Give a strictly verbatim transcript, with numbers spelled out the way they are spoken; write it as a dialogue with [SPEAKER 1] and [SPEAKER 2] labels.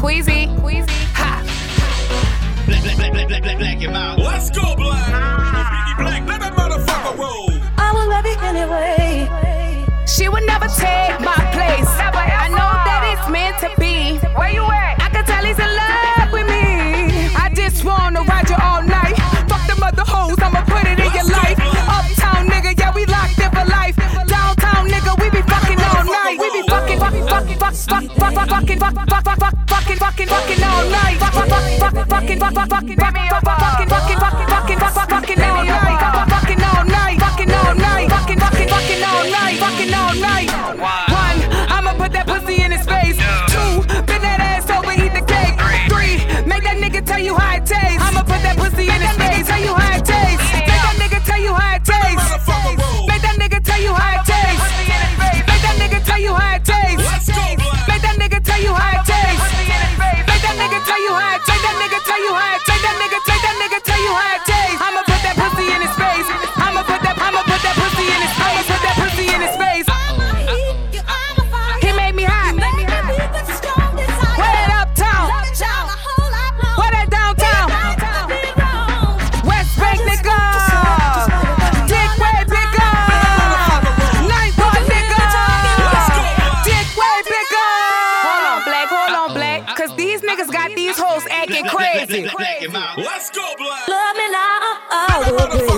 [SPEAKER 1] Queasy, Queasy, ha.
[SPEAKER 2] Black, black, black, black, black, black, black your mouth.
[SPEAKER 3] Let's go, Black. Biggie Black, let that motherfucker roll.
[SPEAKER 4] I will love you anyway.
[SPEAKER 1] She would never take my place. Never, I know that it's meant to be. Where you at? I can tell he's in love with me. I just wanna ride you all night. Fuck them other hoes, I'ma put it in your life. Uptown nigga, yeah, we locked in for life. Downtown nigga, we be fucking all night. We be fucking, fucking, fucking, fuck, fuck, fuck, fuck, fucking, fuck, fuck, fuck, fuck, fucking, fucking, fucking all night. Fuck, fuck, fuck, fuck, fucking, fuck, fuck, fucking, fuck, fuck, fucking, fucking, fucking, fucking, fuck, fuck, fucking all night. Fuck, fucking all night. Fucking all night. Fucking, fucking, fucking all night. Fucking all night. One, I'ma put that pussy in his face. Two, bend that ass over, eat the cake. Three, make that nigga tell you how it tastes. I'ma put that pussy in his face, tell you how it tastes. Make that nigga tell you how it tastes. Make that nigga tell you how it tastes. Make that nigga tell you how it tastes. Make that nigga tell you how it tastes. Make that nigga tell you how it tastes. Make that nigga tell you how it tastes. That nigga take that nigga tell you how it tastes. I'ma put that pussy in his face. I'ma put that I'ma put that pussy in his face. Put that pussy in his face. He made me hot. Where that uptown? Where that downtown? West Bank nigga. Dick way bigger. Ninth Ward nigga. Dick way bigger. Hold on, Black. Hold on, Black. Cause these niggas got these hoes acting crazy.
[SPEAKER 2] Black, black, black, black your mouth.
[SPEAKER 3] Let's go, Black.
[SPEAKER 4] Love me now, I will be.